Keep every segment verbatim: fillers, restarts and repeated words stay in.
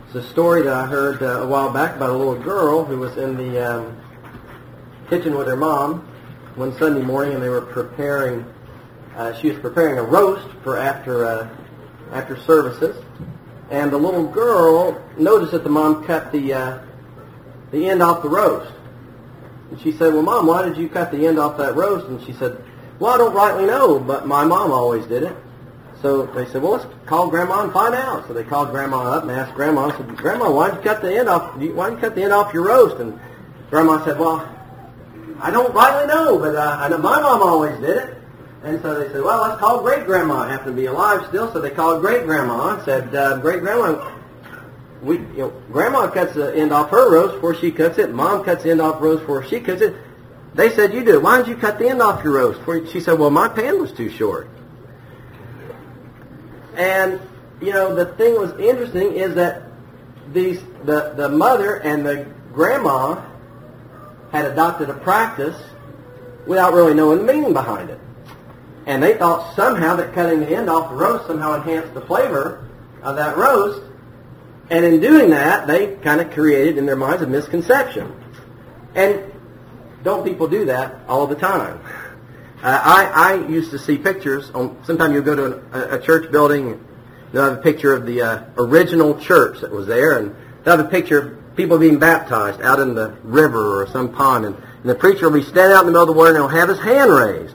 It's a story that I heard uh, a while back about a little girl who was in the um, kitchen with her mom one Sunday morning, and they were preparing. Uh, she was preparing a roast for after uh, after services, and the little girl noticed that the mom cut the uh, the end off the roast. And she said, "Well, Mom, why did you cut the end off that roast?" And she said, "Well, I don't rightly know, but my mom always did it." So they said, "Well, let's call Grandma and find out." So they called Grandma up and asked Grandma, said, "Grandma, why did you cut the end off? Why did you cut the end off your roast?" And Grandma said, "Well, I don't rightly know, but uh, I know my mom always did it." And so they said, "Well, let's call Great Grandma." It happened to be alive still, so they called Great Grandma and said, uh, "Great Grandma, we, you know, Grandma cuts the end off her roast before she cuts it. Mom cuts the end off roast before she cuts it. They said you do. Why did you cut the end off your roast?" She said, "Well, my pan was too short." And, you know, the thing that was interesting is that these the, the mother and the grandma had adopted a practice without really knowing the meaning behind it. And they thought somehow that cutting the end off the roast somehow enhanced the flavor of that roast. And in doing that, they kind of created in their minds a misconception. And don't people do that all the time? Uh, I, I used to see pictures. On, sometimes you'll go to an, a, a church building, and they'll have a picture of the uh, original church that was there, and they'll have a picture of people being baptized out in the river or some pond, and, and the preacher will be standing out in the middle of the water, and he'll have his hand raised.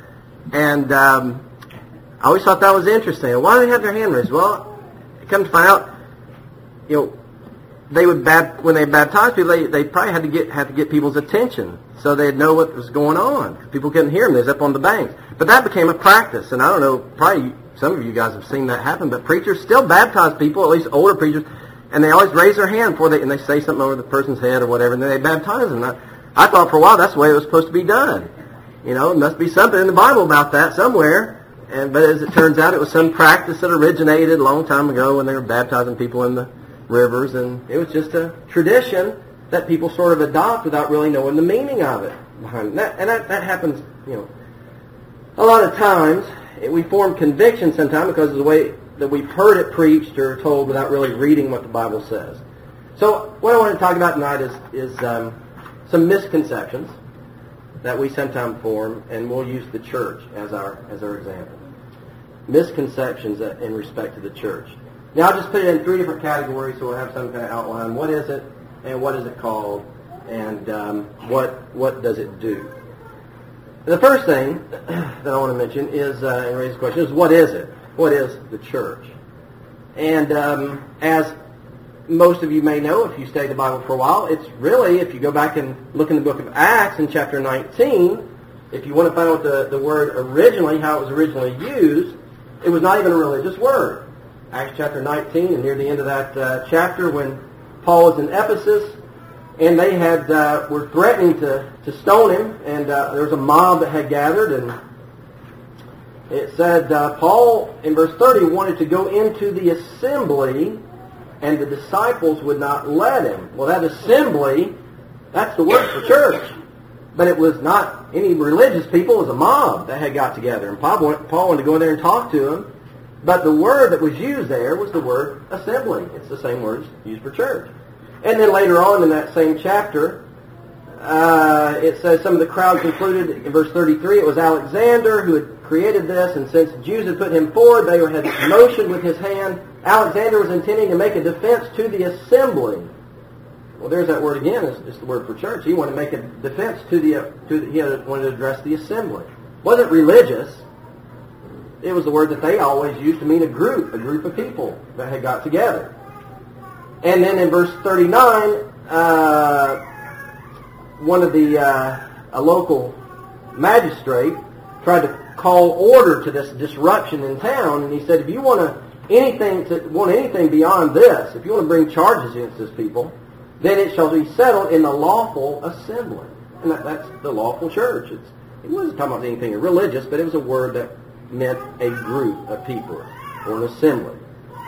And um, I always thought that was interesting. Why do they have their hand raised? Well, come to find out, you know, they would bap- when they baptized people, they, they probably had to get had to get people's attention so they'd know what was going on. People couldn't hear them; they was up on the banks. But that became a practice, and I don't know. Probably some of you guys have seen that happen. But preachers still baptize people, at least older preachers, and they always raise their hand before they and they say something over the person's head or whatever, and then they baptize them. I, I thought for a while that's the way it was supposed to be done. You know, there must be something in the Bible about that somewhere. And but as it turns out, it was some practice that originated a long time ago when they were baptizing people in the rivers, and it was just a tradition that people sort of adopt without really knowing the meaning of it behind it. That, and that, that happens, you know, a lot of times. We form conviction sometimes because of the way that we've heard it preached or told without really reading what the Bible says. So what I want to talk about tonight is, is um, some misconceptions that we sometimes form, and we'll use the church as our as our example. Misconceptions in respect to the church. Now, I'll just put it in three different categories so we'll have some kind of outline. What is it, and what is it called, and um, what what does it do? The first thing that I want to mention is, uh, and raise the question, is what is it? What is the church? And um, as most of you may know, if you studied the Bible for a while, it's really, if you go back and look in the book of Acts in chapter nineteen, if you want to find out the, the word originally, how it was originally used, it was not even a religious word. Acts chapter nineteen, and near the end of that uh, chapter, when Paul was in Ephesus, and they had uh, were threatening to, to stone him, and uh, there was a mob that had gathered, and it said uh, Paul, in verse thirty, wanted to go into the assembly, and the disciples would not let him. Well, that assembly, that's the word for church. But it was not any religious people, it was a mob that had got together. And Paul wanted to go in there and talk to them. But the word that was used there was the word assembly. It's the same word used for church. And then later on in that same chapter, uh, it says some of the crowd concluded, in verse thirty-three, it was Alexander who had created this, and since the Jews had put him forward, they had motioned with his hand. Alexander was intending to make a defense to the assembly. Well, there's that word again. It's, it's the word for church. He wanted to make a defense to the, uh, to the he wanted to address the assembly. It wasn't religious. It was the word that they always used to mean a group, a group of people that had got together. And then in verse thirty-nine, uh, one of the, uh, a local magistrate tried to call order to this disruption in town, and he said, if you want to anything to want anything beyond this, if you want to bring charges against this people, then it shall be settled in the lawful assembly. And that, that's the lawful church. It's, it wasn't talking about anything religious, but it was a word that meant a group of people, or an assembly.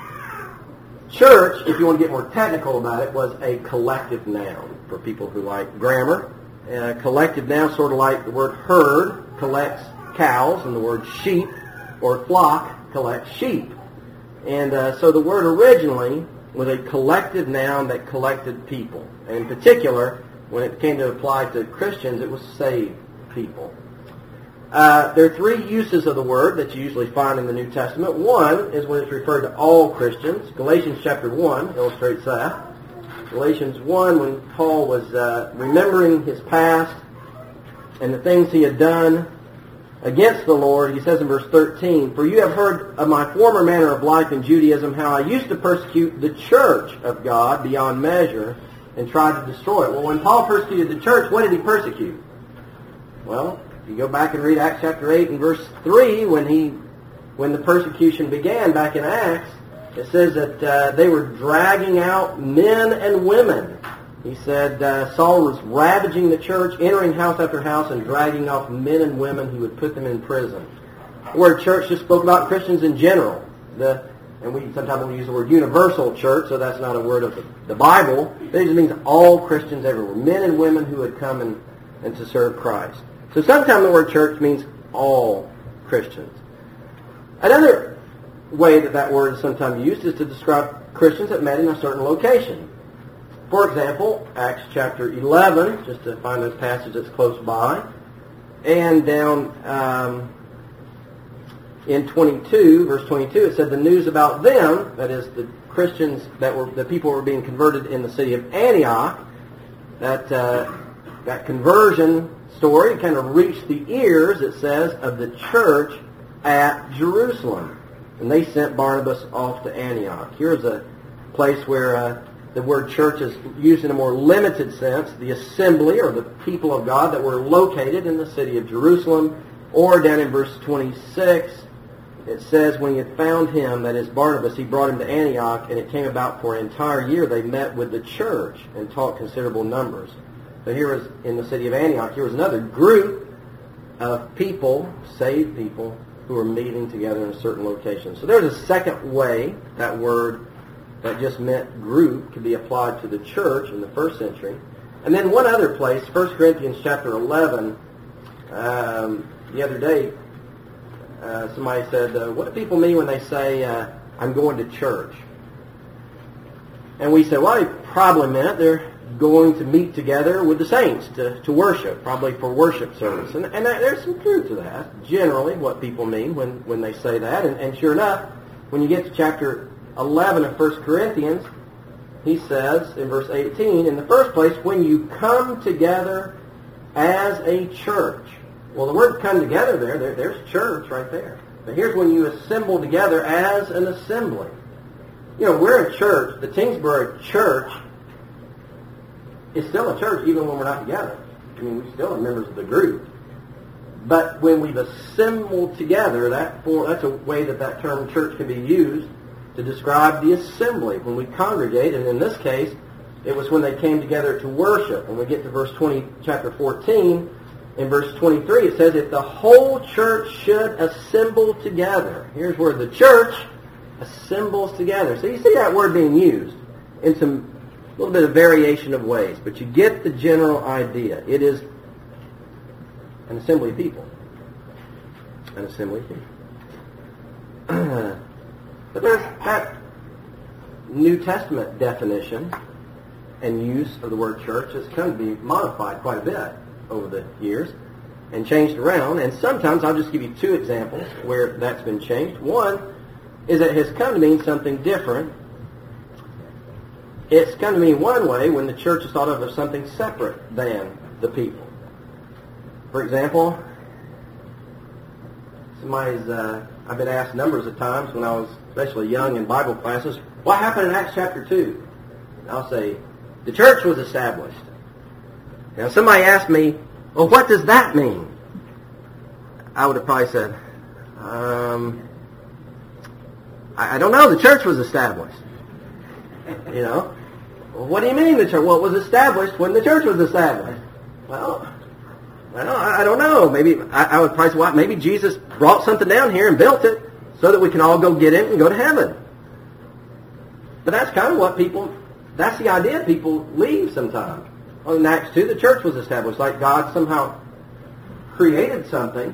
Church, if you want to get more technical about it, was a collective noun for people who like grammar. Uh, collective noun, sort of like the word herd collects cows, and the word sheep or flock collects sheep. And uh, so the word originally was a collective noun that collected people. And in particular, when it came to apply to Christians, it was saved people. Uh, there are three uses of the word that you usually find in the New Testament. One is when it's referred to all Christians. Galatians chapter one illustrates that. Galatians one, when Paul was uh, remembering his past and the things he had done against the Lord, he says in verse thirteen, "For you have heard of my former manner of life in Judaism, how I used to persecute the church of God beyond measure and tried to destroy it." Well, when Paul persecuted the church, what did he persecute? Well, if you go back and read Acts chapter eight and verse three, when he, when the persecution began back in Acts, it says that uh, they were dragging out men and women. He said uh, Saul was ravaging the church, entering house after house, and dragging off men and women who would put them in prison. The word church just spoke about Christians in general. The, and we sometimes we use the word universal church, so that's not a word of the, the Bible. It just means all Christians everywhere, men and women who would come and, and to serve Christ. So sometimes the word church means all Christians. Another way that that word is sometimes used is to describe Christians that met in a certain location. For example, Acts chapter eleven, just to find this passage that's close by, and down um, in twenty-two, verse twenty-two, it said the news about them, that is the Christians that were, the people who were being converted in the city of Antioch, that uh, that conversion story kind of reached the ears, it says, of the church at Jerusalem. And they sent Barnabas off to Antioch. Here's a place where uh, the word church is used in a more limited sense, the assembly or the people of God that were located in the city of Jerusalem. Or down in verse twenty-six, it says, when he had found him, that is Barnabas, he brought him to Antioch, and it came about for an entire year they met with the church and taught considerable numbers. So here was, in the city of Antioch, here was another group of people, saved people, who were meeting together in a certain location. So there's a second way that word that just meant group could be applied to the church in the first century. And then one other place, First Corinthians chapter eleven, um, the other day, uh, somebody said, uh, what do people mean when they say, uh, I'm going to church? And we said, well, they probably meant they're going to meet together with the saints to, to worship, probably for worship service. And, and that, there's some truth to that, generally, what people mean when, when they say that. And, and sure enough, when you get to chapter eleven of First Corinthians, he says in verse eighteen, in the first place, when you come together as a church. Well, the word come together there, there there's church right there. But here's when you assemble together as an assembly. You know, we're a church. The Tingsboro church is still a church even when we're not together. I mean, we still are members of the group. But when we've assembled together, that for, that's a way that that term church can be used to describe the assembly, when we congregate. And in this case, it was when they came together to worship. When we get to verse twenty, chapter fourteen, in verse twenty-three, it says, if the whole church should assemble together. Here's where the church assembles together. So you see that word being used in some a little bit of variation of ways, but you get the general idea. It is an assembly of people. An assembly of people. But there's that New Testament definition and use of the word church has come to be modified quite a bit over the years and changed around. And sometimes, I'll just give you two examples where that's been changed. One is that it has come to mean something different. It's come to mean one way when the church is thought of as something separate than the people. For example, somebody's, uh, I've been asked numbers of times when I was especially young in Bible classes, what happened in Acts chapter two? And I'll say, the church was established. Now somebody asked me, well, what does that mean? I would have probably said, um, I, I don't know, the church was established. You know? Well, what do you mean the church? Well, it was established when the church was established. Well, well I, I don't know. Maybe, I, I would probably say, well, maybe Jesus brought something down here and built it so that we can all go get it and go to heaven. But that's kind of what people, that's the idea people leave sometimes. Well, in Acts two, the church was established, like God somehow created something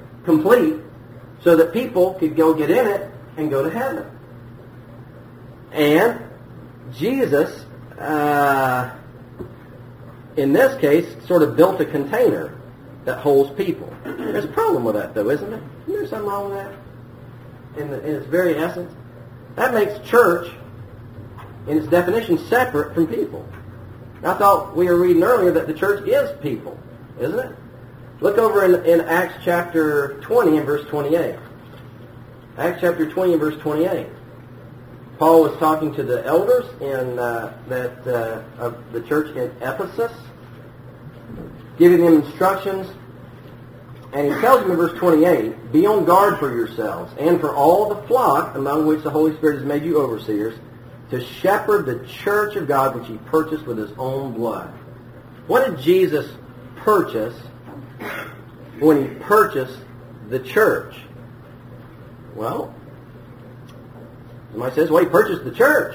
complete so that people could go get in it and go to heaven. And Jesus, uh, in this case, sort of built a container that holds people. There's a problem with that, though, isn't there? Isn't there something wrong with that? In, the, in its very essence? That makes church, in its definition, separate from people. I thought we were reading earlier that the church is people, isn't it? Look over in, in Acts chapter twenty and verse twenty-eight. Acts chapter twenty and verse twenty-eight. Paul was talking to the elders in uh, that uh, of the church in Ephesus, giving them instructions, and he tells them in verse twenty-eight, "Be on guard for yourselves and for all the flock among which the Holy Spirit has made you overseers, to shepherd the church of God which he purchased with his own blood." What did Jesus purchase when he purchased the church? Well, somebody says, well, he purchased the church.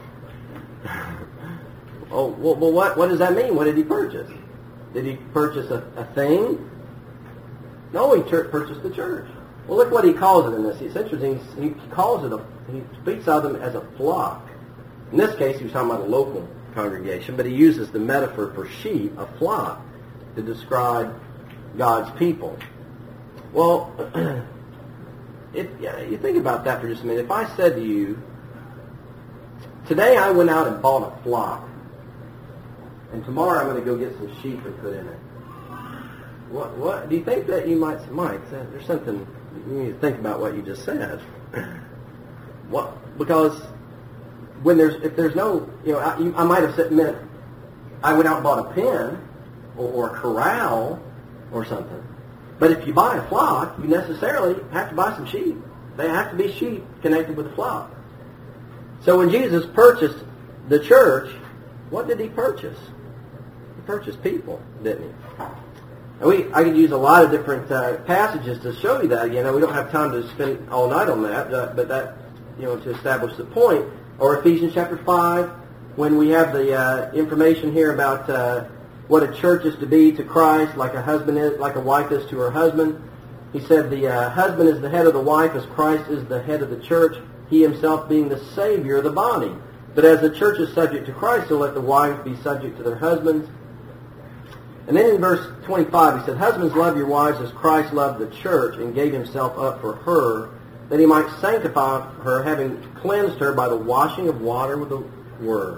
Oh, well, well what, what does that mean? What did he purchase? Did he purchase a, a thing? No, he church, purchased the church. Well, look what he calls it in this. It's interesting. He calls it, a, he speaks of them as a flock. In this case, he was talking about a local congregation, but he uses the metaphor for sheep, a flock, to describe God's people. Well, if, yeah, you think about that for just a minute. If I said to you, today I went out and bought a flock, and tomorrow I'm going to go get some sheep and put in it. What, what do you think that you might say, Mike, there's something, you need to think about what you just said. What? Because when there's, if there's no, you know, I, you, I might have said, meant I went out and bought a pen or, or a corral or something. But if you buy a flock, you necessarily have to buy some sheep. They have to be sheep connected with the flock. So when Jesus purchased the church, what did he purchase? He purchased people, didn't he? And we, I could use a lot of different uh, passages to show you that. Again, we don't have time to spend all night on that, uh, but that, you know, to establish the point. Or Ephesians chapter five, when we have the uh, information here about uh, what a church is to be to Christ, like a husband is, like a wife is to her husband. He said the uh, husband is the head of the wife as Christ is the head of the church, he himself being the Savior of the body. But as the church is subject to Christ, so let the wives be subject to their husbands. And then in verse twenty-five, he said, "Husbands, love your wives as Christ loved the church and gave himself up for her, that he might sanctify her, having cleansed her by the washing of water with the word."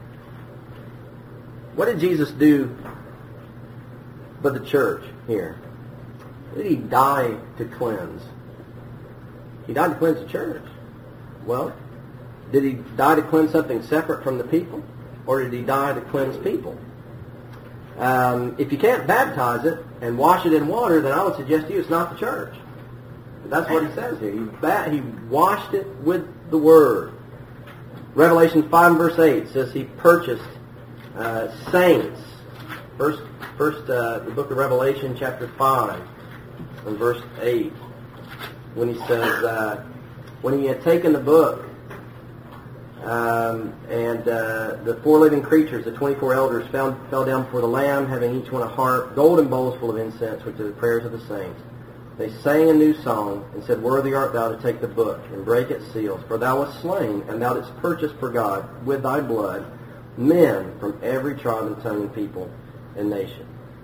What did Jesus do for the church here? What did he die to cleanse? He died to cleanse the church. Well, did he die to cleanse something separate from the people? Or did he die to cleanse people? Um, if you can't baptize it and wash it in water, then I would suggest to you it's not the church. But that's what he says here. He, ba- he washed it with the word. Revelation five and verse eight says he purchased uh, saints. First, first uh, the book of Revelation, chapter five, and verse eight, when he says, uh, when he had taken the book, um, and uh, the four living creatures, the twenty-four elders, fell, fell down before the Lamb, having each one a harp, golden bowls full of incense, which are the prayers of the saints. They sang a new song, and said, "Worthy art thou to take the book, and break its seals. For thou wast slain, and thou didst purchase for God, with thy blood, men from every tribe and tongue and people and nation."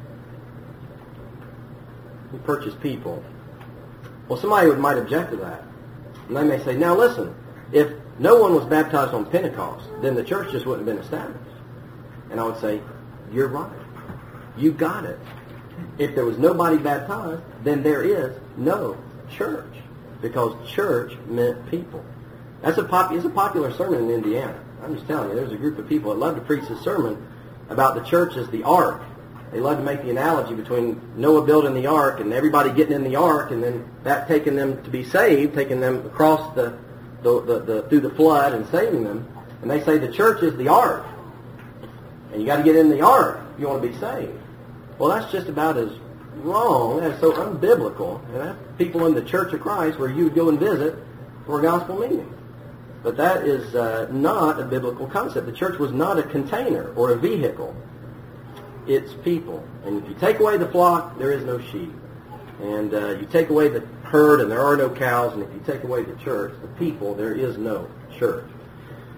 He purchased people. Well, somebody would, might object to that. And they may say, now listen, if no one was baptized on Pentecost, then the church just wouldn't have been established. And I would say, you're right. You got it. If there was nobody baptized, then there is no church. Because church meant people. That's a pop, it's a popular sermon in Indiana. I'm just telling you, there's a group of people that love to preach this sermon about the church as the ark. They love to make the analogy between Noah building the ark and everybody getting in the ark, and then that taking them to be saved, taking them across the, the, the, the through the flood and saving them. And they say the church is the ark. And you got to get in the ark if you want to be saved. Well, that's just about as wrong, that's so unbiblical. And that's people in the Church of Christ where you would go and visit for a gospel meeting. But that is uh, not a biblical concept. The church was not a container or a vehicle. It's people. And if you take away the flock, there is no sheep. And uh, you take away the herd, and there are no cows. And if you take away the church, the people, there is no church.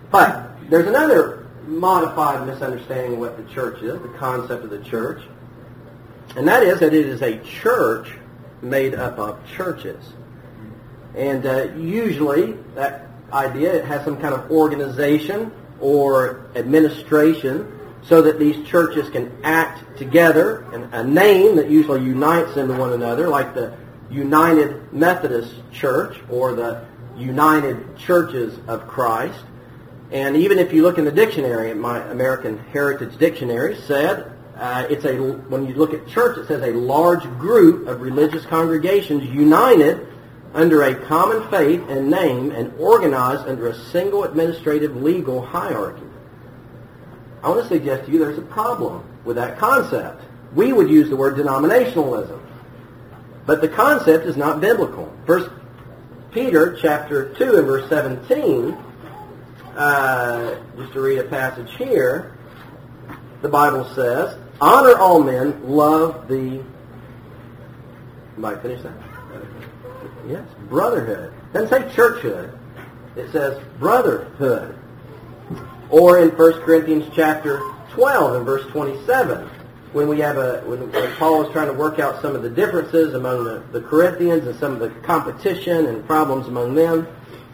But there's another modified misunderstanding of what the church is, the concept of the church. And that is that it is a church made up of churches. And uh, usually that idea, it has some kind of organization or administration so that these churches can act together, and a name that usually unites them to one another, like the United Methodist Church or the United Churches of Christ. And even if you look in the dictionary, my American Heritage Dictionary said, uh, it's a when you look at church, it says a large group of religious congregations united under a common faith and name and organized under a single administrative legal hierarchy. I want to suggest to you there's a problem with that concept. We would use the word denominationalism, but the concept is not biblical. First Peter chapter two and verse seventeen, uh, just to read a passage here, the Bible says, honor all men, love the... You might finish that? Yes, brotherhood. It doesn't say churchhood. It says brotherhood. Or in First Corinthians chapter twelve and verse twenty-seven, when we have a when, when Paul is trying to work out some of the differences among the, the Corinthians and some of the competition and problems among them,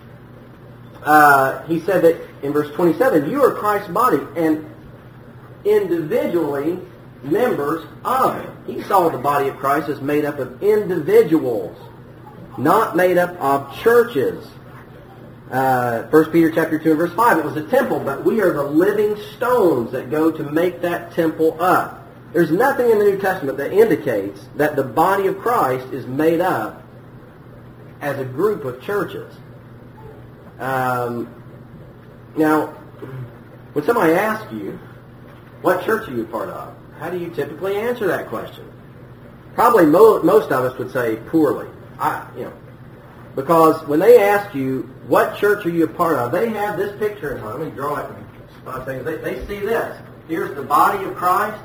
uh, he said that in verse twenty-seven, you are Christ's body and individually members of it. He saw the body of Christ as made up of individuals, not made up of churches. Uh, First Peter chapter two and verse five, it was a temple, but we are the living stones that go to make that temple up. There's nothing in the New Testament that indicates that the body of Christ is made up as a group of churches. Um, now, when somebody asks you, what church are you a part of? How do you typically answer that question? Probably mo- most of us would say poorly. I, you know, because when they ask you, what church are you a part of, they have this picture in mind. Let me draw it. They, they see this. Here's the body of Christ.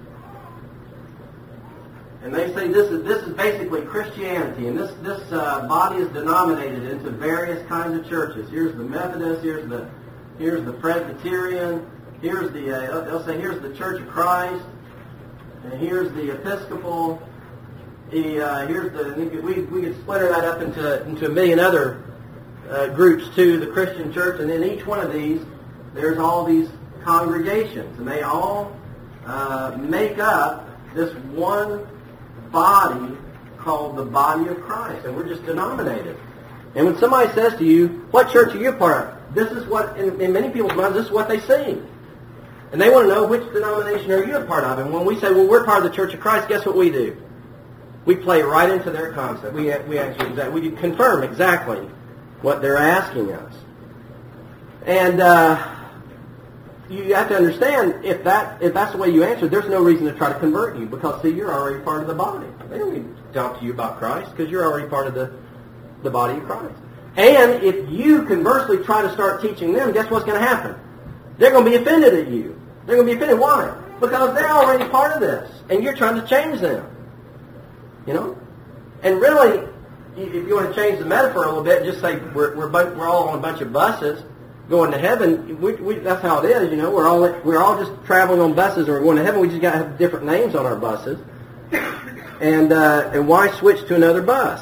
And they say this is this is basically Christianity. And this, this uh, body is denominated into various kinds of churches. Here's the Methodist. Here's the, here's the Presbyterian. Here's the, uh, they'll say here's the Church of Christ. And here's the Episcopal. The, uh, here's the we we could splitter that up into into a million other uh, groups too, the Christian church, and in each one of these, there's all these congregations, and they all uh, make up this one body called the body of Christ, and we're just denominated. And when somebody says to you, "What church are you a part of?" This is what, in, in many people's minds, this is what they see, and they want to know which denomination are you a part of. And when we say, "Well, we're part of the Church of Christ," guess what we do? We play right into their concept. We we actually we confirm exactly what they're asking us, and uh, you have to understand if that if that's the way you answer, there's no reason to try to convert you, because see, you're already part of the body. They don't need to talk to you about Christ because you're already part of the the body of Christ. And if you conversely try to start teaching them, guess what's going to happen? They're going to be offended at you. They're going to be offended. Why? Because they're already part of this, and you're trying to change them. You know, and really, if you want to change the metaphor a little bit, just say we're we're, we're all on a bunch of buses going to heaven. We, we, that's how it is. You know, we're all we're all just traveling on buses, and we're going to heaven. We just got to have different names on our buses. And uh, and why switch to another bus?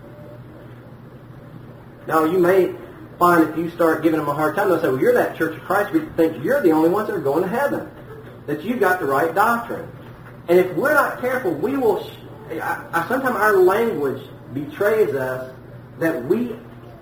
Now you may find if you start giving them a hard time, they'll say, "Well, you're that Church of Christ. We think you're the only ones that are going to heaven. That you got the right doctrine." And if we're not careful, we will. Sh- I, I, sometimes our language betrays us that we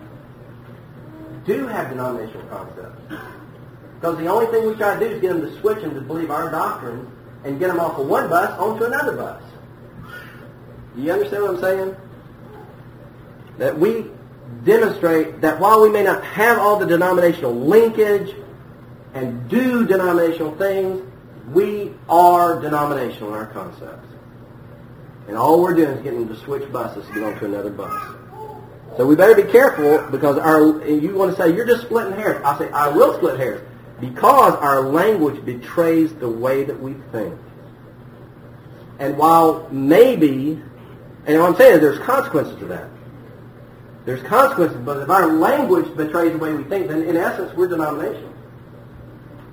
do have denominational concepts. Because the only thing we try to do is get them to switch them to believe our doctrine and get them off of one bus onto another bus. Do you understand what I'm saying? That we demonstrate that while we may not have all the denominational linkage and do denominational things, we are denominational in our concepts. And all we're doing is getting them to switch buses to get onto another bus. So we better be careful, because our you want to say, you're just splitting hairs. I say, I will split hairs, because our language betrays the way that we think. And while maybe, and what I'm saying is there's consequences to that. There's consequences, but if our language betrays the way we think, then in essence we're denominational.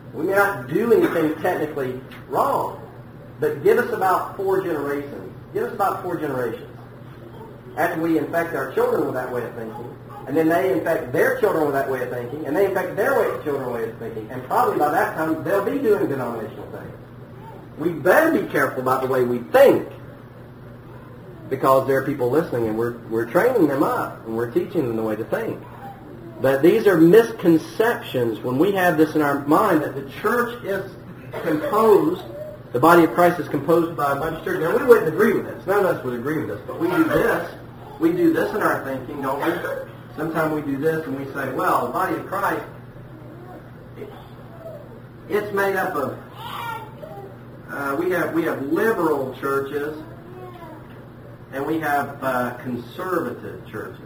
We may not do anything technically wrong, but give us about four generations. Give us about four generations. After we infect our children with that way of thinking, and then they infect their children with that way of thinking, and they infect their way, children way of thinking, and probably by that time they'll be doing denominational things. We better be careful about the way we think, because there are people listening, and we're we're training them up, and we're teaching them the way to think. But these are misconceptions when we have this in our mind that the church is composed, the body of Christ is composed by a bunch of churches. Now, we wouldn't agree with this. None of us would agree with this, but we do this. We do this in our thinking, don't we? Sometimes we do this and we say, well, the body of Christ, it's made up of, uh, we have we have liberal churches and we have uh, conservative churches.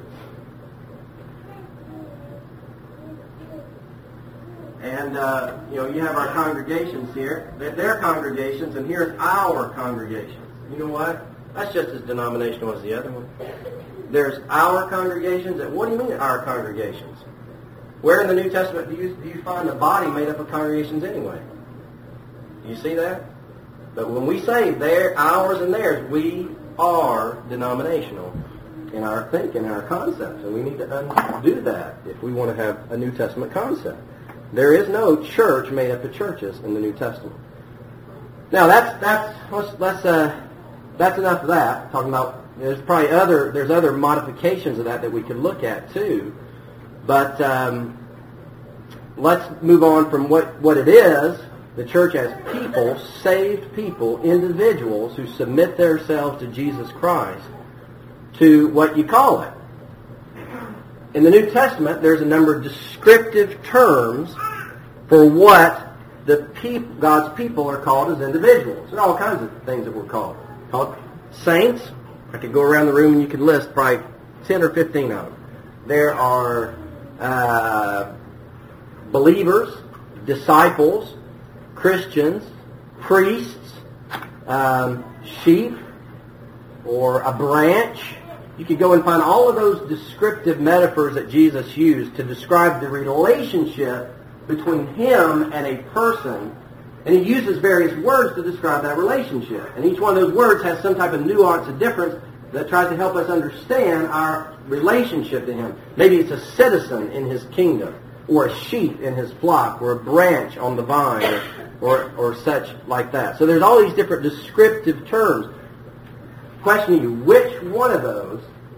And, uh, you know, you have our congregations here. They're congregations, and here's our congregations. You know what? That's just as denominational as the other one. There's our congregations, and what do you mean our congregations? Where in the New Testament do you, do you find the body made up of congregations anyway? You see that? But when we say they're ours and theirs, we are denominational in our thinking, in our concepts, and we need to undo that if we want to have a New Testament concept. There is no church made up of churches in the New Testament. Now that's that's let's, let's uh, that's enough of that. Talking about there's probably other there's other modifications of that that we could look at too, but um, let's move on from what what it is. The church as people, saved people, individuals who submit themselves to Jesus Christ, to what you call it. In the New Testament, there's a number of descriptive terms for what the peop- God's people are called as individuals. There are all kinds of things that we're called. Called saints. I could go around the room and you could list probably ten or fifteen of them. There are uh, believers, disciples, Christians, priests, um, sheep, or a branch. You could go and find all of those descriptive metaphors that Jesus used to describe the relationship between him and a person. And he uses various words to describe that relationship. And each one of those words has some type of nuance and difference that tries to help us understand our relationship to him. Maybe it's a citizen in his kingdom, or a sheep in his flock, or a branch on the vine, or, or, or such like that. So there's all these different descriptive terms. Questioning you, which one of those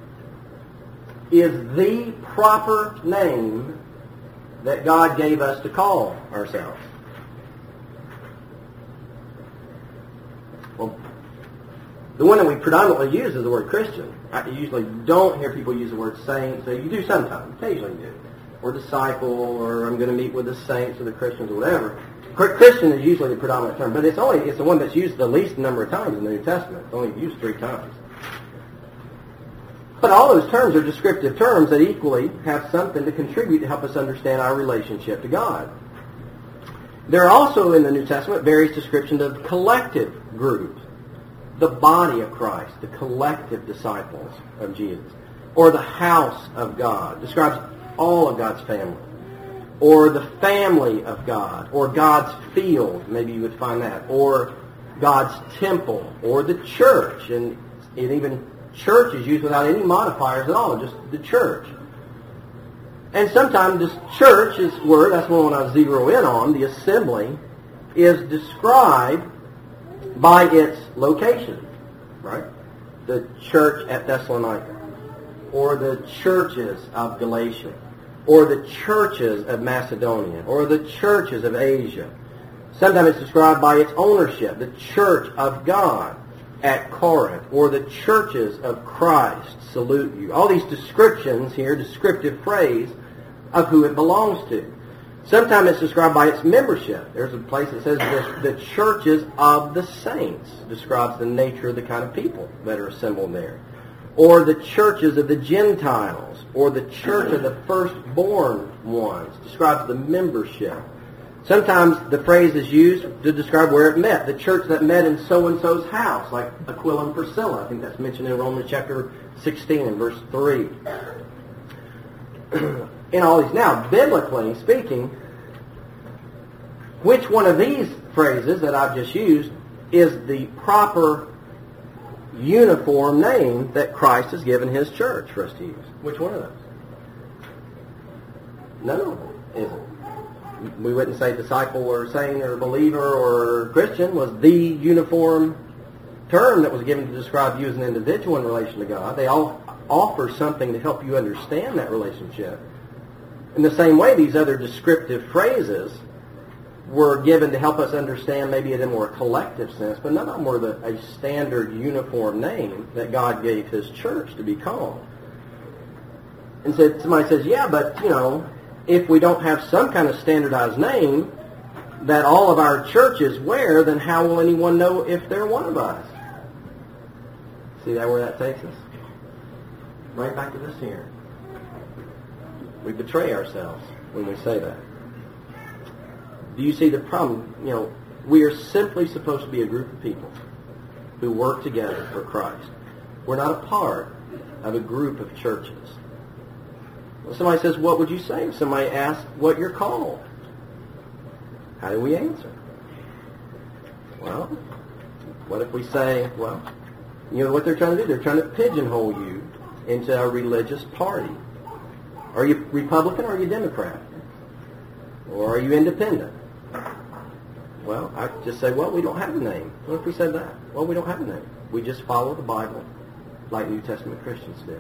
is the proper name that God gave us to call ourselves? Well, the one that we predominantly use is the word Christian. I usually don't hear people use the word saint, so you do sometimes, occasionally you do. Or disciple, or I'm going to meet with the saints or the Christians or whatever. Christian is usually the predominant term, but it's only it's the one that's used the least number of times in the New Testament. It's only used three times. But all those terms are descriptive terms that equally have something to contribute to help us understand our relationship to God. There are also in the New Testament various descriptions of collective groups. The body of Christ, the collective disciples of Jesus. Or the house of God, describes all of God's family. Or the family of God, or God's field, maybe you would find that, or God's temple, or the church, and, and even church is used without any modifiers at all, just the church. And sometimes this church is word, that's the one I zero in on, the assembly, is described by its location, right? The church at Thessalonica, or the churches of Galatia, or the churches of Macedonia, or the churches of Asia. Sometimes it's described by its ownership, the church of God at Corinth, or the churches of Christ salute you. All these descriptions here, descriptive phrase of who it belongs to. Sometimes it's described by its membership. There's a place that says the, the churches of the saints, describes the nature of the kind of people that are assembled there. Or the churches of the Gentiles, or the church of the firstborn ones, describes the membership. Sometimes the phrase is used to describe where it met, the church that met in so-and-so's house, like Aquila and Priscilla. I think that's mentioned in Romans chapter sixteen and verse three. In all these, now, biblically speaking, which one of these phrases that I've just used is the proper uniform name that Christ has given His church for us to use? Which one of those? None of them, is it? We wouldn't say disciple or saint or believer or Christian was the uniform term that was given to describe you as an individual in relation to God. They all offer something to help you understand that relationship. In the same way, these other descriptive phrases were given to help us understand maybe in a more collective sense, but none of them were the, a standard uniform name that God gave His church to be called. And so somebody says, yeah, but, you know, if we don't have some kind of standardized name that all of our churches wear, then how will anyone know if they're one of us? See that where that takes us? Right back to this here. We betray ourselves when we say that. Do you see the problem? You know, we are simply supposed to be a group of people who work together for Christ. We're not a part of a group of churches. Well, somebody says, what would you say if somebody asks what you're called? How do we answer? Well, what if we say, well, you know what they're trying to do? They're trying to pigeonhole you into a religious party. Are you Republican or are you Democrat? Or are you independent? Well, I just say, well, we don't have a name. What if we said that? Well, we don't have a name. We just follow the Bible like New Testament Christians did.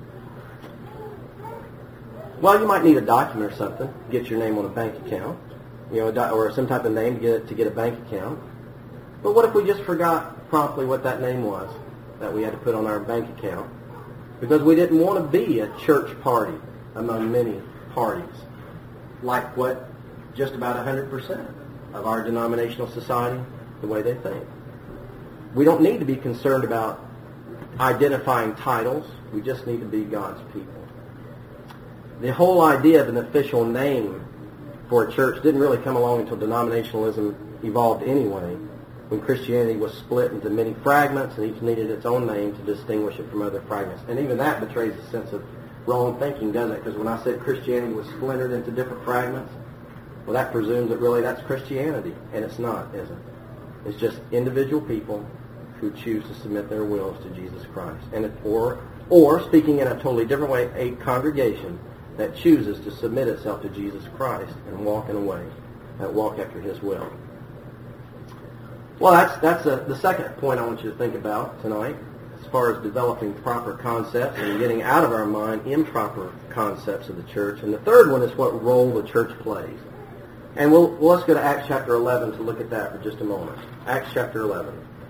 Well, you might need a document or something to get your name on a bank account, you know, or some type of name to get, to get a bank account. But what if we just forgot promptly what that name was that we had to put on our bank account because we didn't want to be a church party among many parties, like what just about one hundred percent of our denominational society, the way they think. We don't need to be concerned about identifying titles. We just need to be God's people. The whole idea of an official name for a church didn't really come along until denominationalism evolved anyway, when Christianity was split into many fragments and each needed its own name to distinguish it from other fragments. And even that betrays a sense of wrong thinking, doesn't it? Because when I said Christianity was splintered into different fragments, well, that presumes that really that's Christianity, and it's not, is it? It's just individual people who choose to submit their wills to Jesus Christ. And it, or, or, speaking in a totally different way, a congregation that chooses to submit itself to Jesus Christ and walk in a way that walk after His will. Well, that's that's a, the second point I want you to think about tonight, as far as developing proper concepts and getting out of our mind improper concepts of the church. And the third one is what role the church plays. And we'll, well, let's go to Acts chapter eleven to look at that for just a moment. Acts chapter eleven.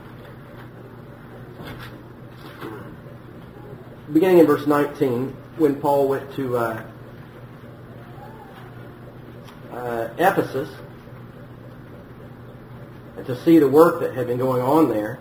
Beginning in verse nineteen, when Paul went to uh, uh, Ephesus to see the work that had been going on there.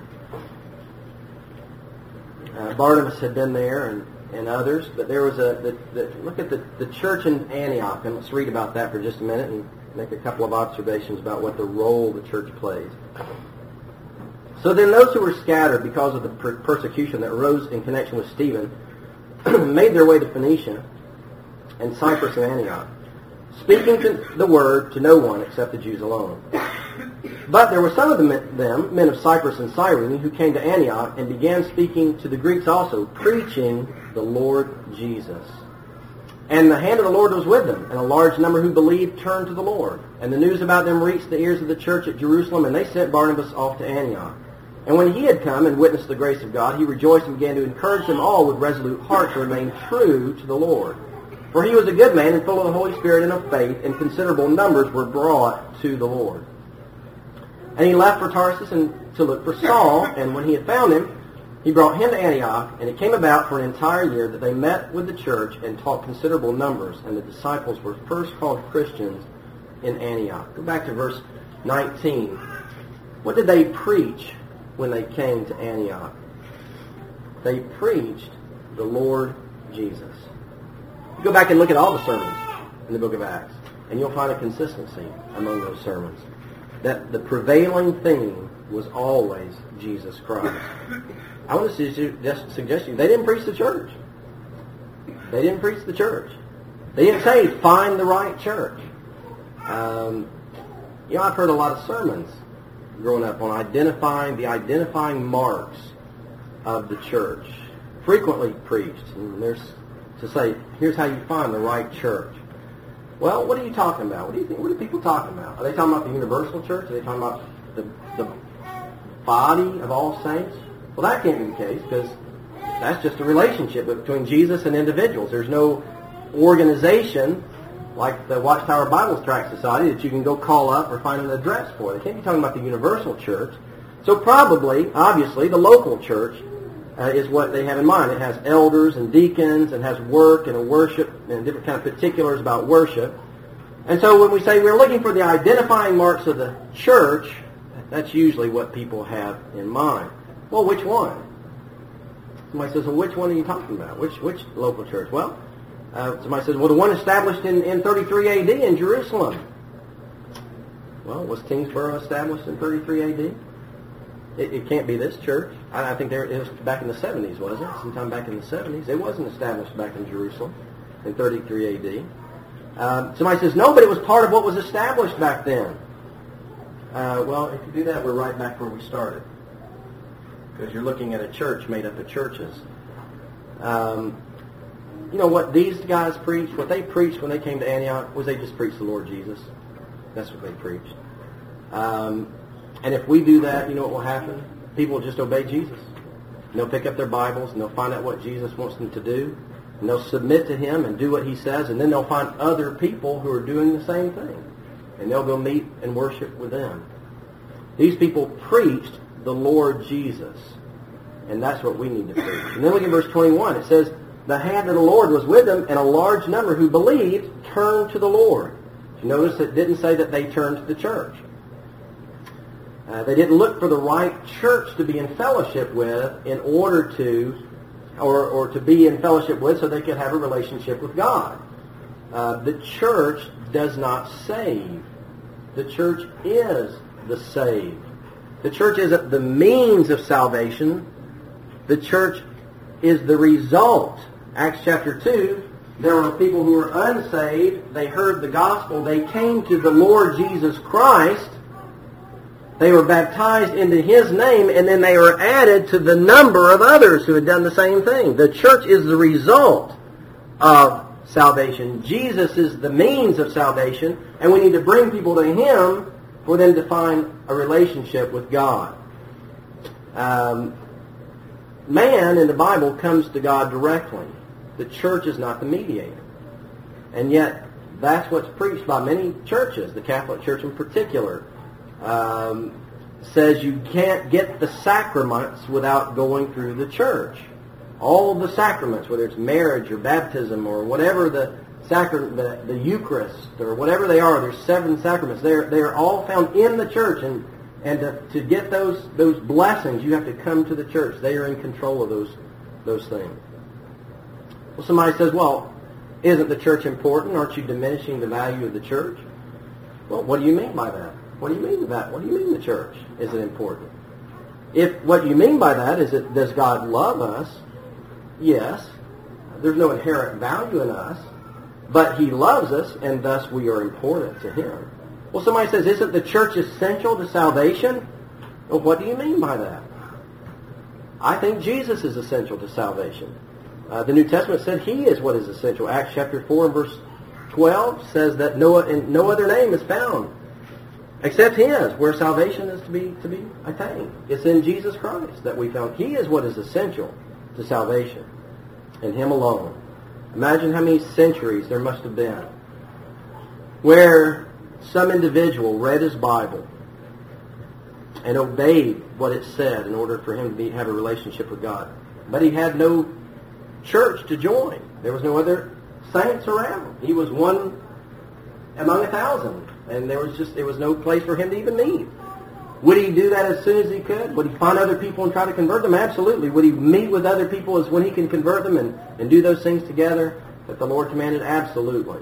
Uh, Barnabas had been there and, and others, but there was a, the, the, look at the, the church in Antioch, and let's read about that for just a minute and make a couple of observations about what the role the church plays. So then those who were scattered because of the per- persecution that arose in connection with Stephen made their way to Phoenicia and Cyprus and Antioch, speaking to the word to no one except the Jews alone. But there were some of them, men of Cyprus and Cyrene, who came to Antioch and began speaking to the Greeks also, preaching the Lord Jesus. And the hand of the Lord was with them, and a large number who believed turned to the Lord. And the news about them reached the ears of the church at Jerusalem, and they sent Barnabas off to Antioch. And when he had come and witnessed the grace of God, he rejoiced and began to encourage them all with resolute heart to remain true to the Lord. For he was a good man and full of the Holy Spirit and of faith, and considerable numbers were brought to the Lord. And he left for Tarsus and to look for Saul, and when he had found him, he brought him to Antioch, and it came about for an entire year that they met with the church and taught considerable numbers, and the disciples were first called Christians in Antioch. Go back to verse nineteen. What did they preach when they came to Antioch? They preached the Lord Jesus. You go back and look at all the sermons in the book of Acts, and you'll find a consistency among those sermons. That the prevailing theme was always Jesus Christ. I want to suggest, suggest to you, they didn't preach the church. They didn't preach the church. They didn't say, find the right church. Um, You know, I've heard a lot of sermons growing up on identifying the identifying marks of the church, frequently preached. And there's to say, here's how you find the right church. Well, what are you talking about? What do you think? What are people talking about? Are they talking about the universal church? Are they talking about the, the body of all saints? Well, that can't be the case, because that's just a relationship between Jesus and individuals. There's no organization like the Watchtower Bible Tract Society that you can go call up or find an address for. They can't be talking about the universal church. So probably, obviously, the local church uh, is what they have in mind. It has elders and deacons and has work and a worship and different kind of particulars about worship. And so when we say we're looking for the identifying marks of the church, that's usually what people have in mind. Well, which one? Somebody says, well, which one are you talking about? Which which local church? Well, uh, somebody says, well, the one established in, in thirty-three A D in Jerusalem. Well, was Kingsborough established in thirty-three A D? It, it can't be this church. I, I think there, it was back in the seventies, was it? Sometime back in the seventies. It wasn't established back in Jerusalem in thirty-three A D. Um, somebody says, no, but it was part of what was established back then. Uh, well, if you do that, we're right back where we started, because you're looking at a church made up of churches. Um, you know what these guys preached, what they preached when they came to Antioch, was they just preached the Lord Jesus. That's what they preached. Um, and if we do that, you know what will happen? People will just obey Jesus. And they'll pick up their Bibles, and they'll find out what Jesus wants them to do, and they'll submit to Him and do what He says, and then they'll find other people who are doing the same thing, and they'll go meet and worship with them. These people preached the Lord Jesus, and that's what we need to preach. And then look at verse twenty-one. It says, the hand of the Lord was with them, and a large number who believed turned to the Lord. You notice it didn't say that they turned to the church. Uh, they didn't look for the right church to be in fellowship with in order to, or, or to be in fellowship with so they could have a relationship with God. Uh, the church does not save. The church is the saved. The church isn't the means of salvation. The church is the result. Acts chapter two, there were people who were unsaved. They heard the gospel. They came to the Lord Jesus Christ. They were baptized into His name, and then they were added to the number of others who had done the same thing. The church is the result of salvation. Jesus is the means of salvation, and we need to bring people to Him for them to find a relationship with God. Um, man in the Bible comes to God directly. The church is not the mediator. And yet, that's what's preached by many churches, the Catholic Church in particular. Um, says you can't get the sacraments without going through the church. All the sacraments, whether it's marriage or baptism or whatever the sacrament, the, the Eucharist or whatever they are, there's seven sacraments. They're they're all found in the church, and and to, to get those those blessings, you have to come to the church. They are in control of those those things. Well, somebody says, well, isn't the church important? Aren't you diminishing the value of the church? Well, what do you mean by that? What do you mean by that? What do you mean the church isn't important? If what you mean by that is that does God love us? Yes. There's no inherent value in us, but He loves us, and thus we are important to Him. Well, somebody says, isn't the church essential to salvation? Well, what do you mean by that? I think Jesus is essential to salvation. Uh, the New Testament said He is what is essential. Acts chapter four and verse twelve says that no, in no other name is found except His, where salvation is to be to be attained. It's in Jesus Christ that we found. He is what is essential to salvation, and Him alone. Imagine how many centuries there must have been where some individual read his Bible and obeyed what it said in order for him to be, have a relationship with God. But he had no church to join. There was no other saints around. He was one among a thousand, and there was just there was no place for him to even meet. Would he do that as soon as he could? Would he find other people and try to convert them? Absolutely. Would he meet with other people as when he can convert them and, and do those things together that the Lord commanded? Absolutely.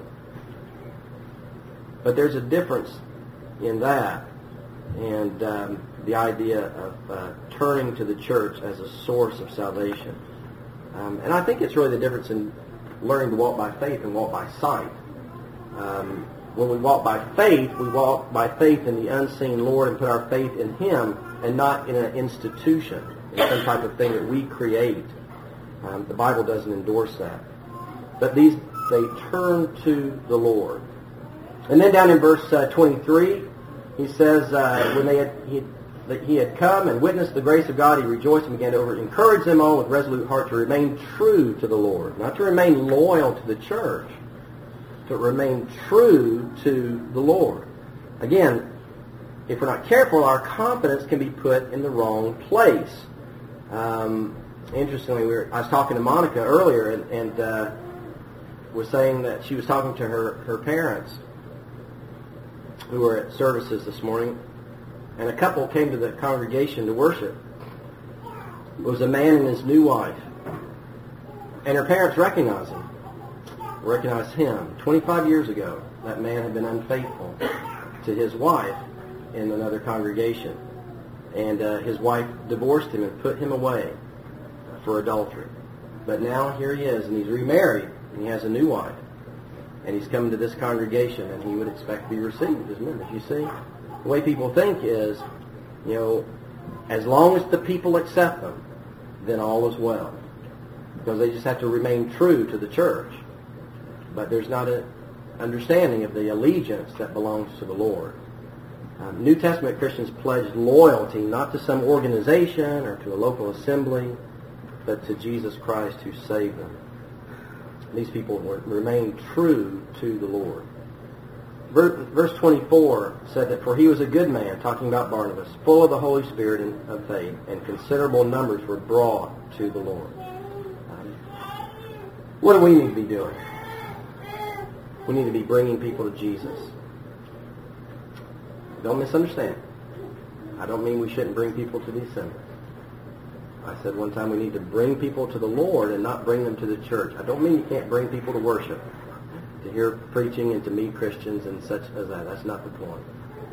But there's a difference in that and um, the idea of uh, turning to the church as a source of salvation. Um, and I think it's really the difference in learning to walk by faith and walk by sight. Um, when we walk by faith, we walk by faith in the unseen Lord and put our faith in Him and not in an institution, in some type of thing that we create. Um, the Bible doesn't endorse that. But these, they turn to the Lord. And then down in verse uh, twenty-three, he says, uh, when they had, he, that he had come and witnessed the grace of God, he rejoiced and began to over, encourage them all with resolute heart to remain true to the Lord. Not to remain loyal to the church, to remain true to the Lord. Again, if we're not careful, our confidence can be put in the wrong place. Um, interestingly, we were, I was talking to Monica earlier, and, and uh, was saying that she was talking to her, her parents who were at services this morning, and a couple came to the congregation to worship. It was a man and his new wife. And her parents recognized him. Recognized him. twenty-five years ago, that man had been unfaithful to his wife in another congregation. And uh, his wife divorced him and put him away for adultery. But now here he is, and he's remarried, and he has a new wife. And he's coming to this congregation, and he would expect to be received as members. You see, the way people think is, you know, as long as the people accept them, then all is well. Because they just have to remain true to the church. But there's not an understanding of the allegiance that belongs to the Lord. Um, New Testament Christians pledged loyalty not to some organization or to a local assembly, but to Jesus Christ who saved them. These people remain true to the Lord. Verse twenty-four said that, for he was a good man, talking about Barnabas, full of the Holy Spirit and of faith, and considerable numbers were brought to the Lord. Um, what do we need to be doing? We need to be bringing people to Jesus. Don't misunderstand. I don't mean we shouldn't bring people to the assembly. I said one time we need to bring people to the Lord and not bring them to the church. I don't mean you can't bring people to worship, to hear preaching and to meet Christians and such as that. That's not the point.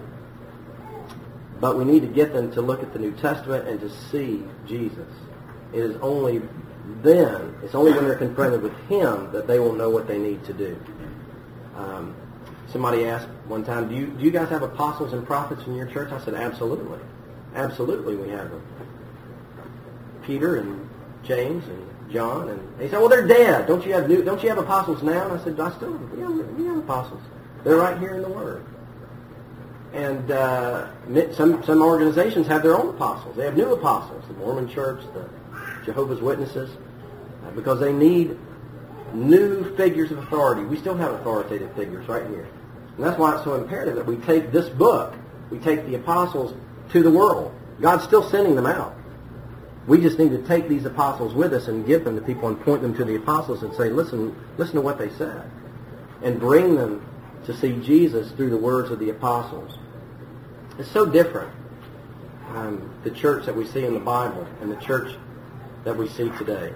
But we need to get them to look at the New Testament and to see Jesus. It is only then, it's only when they're confronted with Him that they will know what they need to do. Um, somebody asked one time, do you, do you guys have apostles and prophets in your church? I said, absolutely. Absolutely we have them. Peter and James and John, and they said, well, they're dead. Don't you have new, don't you have apostles now? And I said, I still have, yeah, we have apostles. They're right here in the Word. And uh, some some organizations have their own apostles. They have new apostles, the Mormon Church, the Jehovah's Witnesses, uh, because they need new figures of authority. We still have authoritative figures right here. And that's why it's so imperative that we take this book, we take the apostles to the world. God's still sending them out. We just need to take these apostles with us and give them to people and point them to the apostles and say, listen, listen to what they said. And bring them to see Jesus through the words of the apostles. It's so different, um, the church that we see in the Bible and the church that we see today.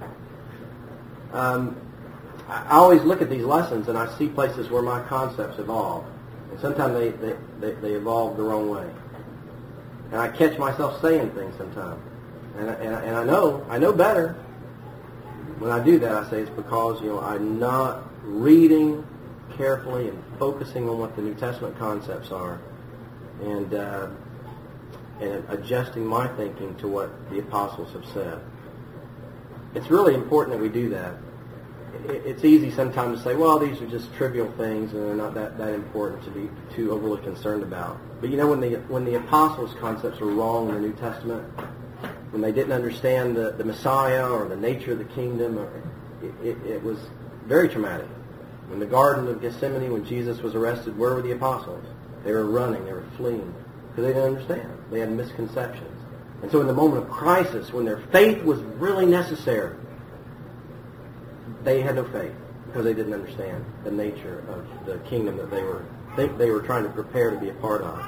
Um, I always look at these lessons and I see places where my concepts evolve. And sometimes they, they, they, they evolve the wrong way. And I catch myself saying things sometimes. And, and, and I know, I know better. When I do that, I say it's because, you know, I'm not reading carefully and focusing on what the New Testament concepts are, and uh, and adjusting my thinking to what the apostles have said. It's really important that we do that. It, it's easy sometimes to say, well, these are just trivial things and they're not that, that important to be too overly concerned about. But you know, when the when the apostles' concepts were wrong in the New Testament, when they didn't understand the, the Messiah or the nature of the kingdom, or, it, it, it was very traumatic. In the Garden of Gethsemane, when Jesus was arrested, where were the apostles? They were running, they were fleeing, because they didn't understand. They had misconceptions. And so in the moment of crisis, when their faith was really necessary, they had no faith, because they didn't understand the nature of the kingdom that they were they, they were trying to prepare to be a part of.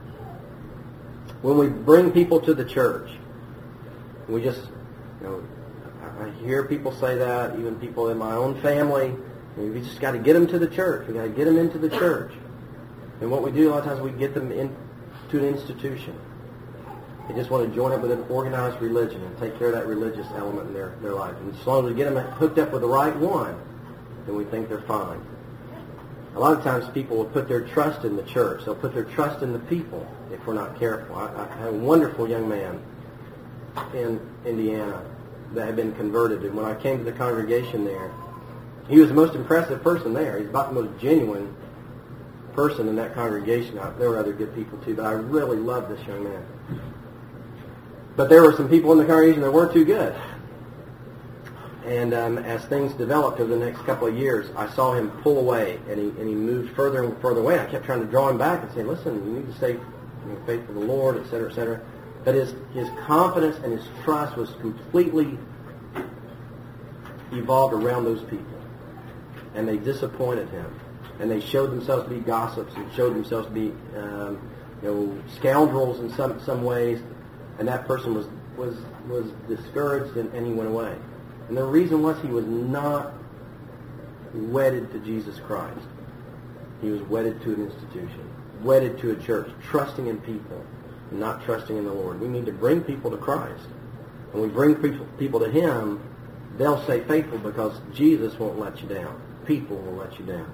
When we bring people to the church, we just, you know, I hear people say that, even people in my own family. We just got to get them to the church. We got to get them into the church. And what we do a lot of times, we get them into an institution. They just want to join up with an organized religion and take care of that religious element in their, their life. And as long as we get them hooked up with the right one, then we think they're fine. A lot of times people will put their trust in the church. They'll put their trust in the people if we're not careful. I, I had a wonderful young man in Indiana that had been converted, and when I came to the congregation there, he was the most impressive person there. He's about the most genuine person in that congregation. Now, there were other good people too, but I really loved this young man. But there were some people in the congregation that weren't too good. And um, as things developed over the next couple of years, I saw him pull away, and he and he moved further and further away. I kept trying to draw him back and say, listen, you need to stay you know, faithful to the Lord, et cetera, et cetera. But his, his confidence and his trust was completely evolved around those people. And they disappointed him. And they showed themselves to be gossips and showed themselves to be um, you know, scoundrels in some, some ways. And that person was, was, was discouraged, and, and he went away. And the reason was he was not wedded to Jesus Christ. He was wedded to an institution, wedded to a church, trusting in people, and not trusting in the Lord. We need to bring people to Christ. When we bring people, people to Him, they'll stay faithful because Jesus won't let you down. People will let you down.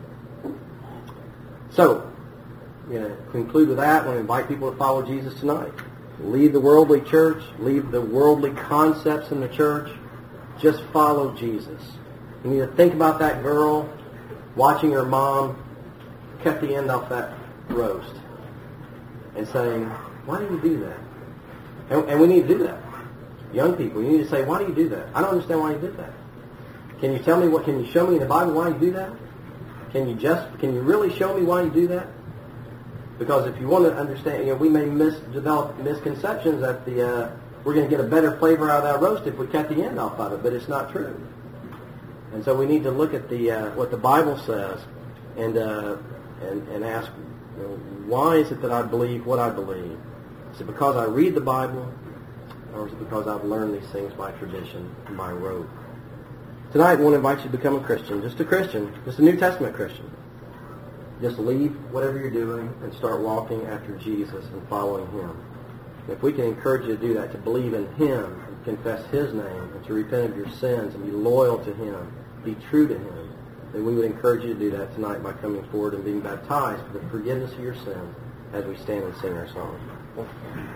So, I'm going to conclude with that. I want to invite people to follow Jesus tonight. Leave the worldly church. Leave the worldly concepts in the church. Just follow Jesus. You need to think about that girl watching her mom cut the end off that roast and saying, why do you do that? And, and we need to do that. Young people, you need to say, why do you do that? I don't understand why you did that. Can you tell me what, can you show me in the Bible why you do that? Can you just, can you really show me why you do that? Because if you want to understand, you know, we may mis- develop misconceptions that the, uh, we're going to get a better flavor out of that roast if we cut the end off of it, but it's not true. And so we need to look at the uh, what the Bible says and uh, and and ask, you know, why is it that I believe what I believe? Is it because I read the Bible, or is it because I've learned these things by tradition and by rote? Tonight, I want to invite you to become a Christian, just a Christian, just a New Testament Christian. Just leave whatever you're doing and start walking after Jesus and following Him. If we can encourage you to do that, to believe in Him, and confess His name, and to repent of your sins, and be loyal to Him, be true to Him, then we would encourage you to do that tonight by coming forward and being baptized for the forgiveness of your sins as we stand and sing our song.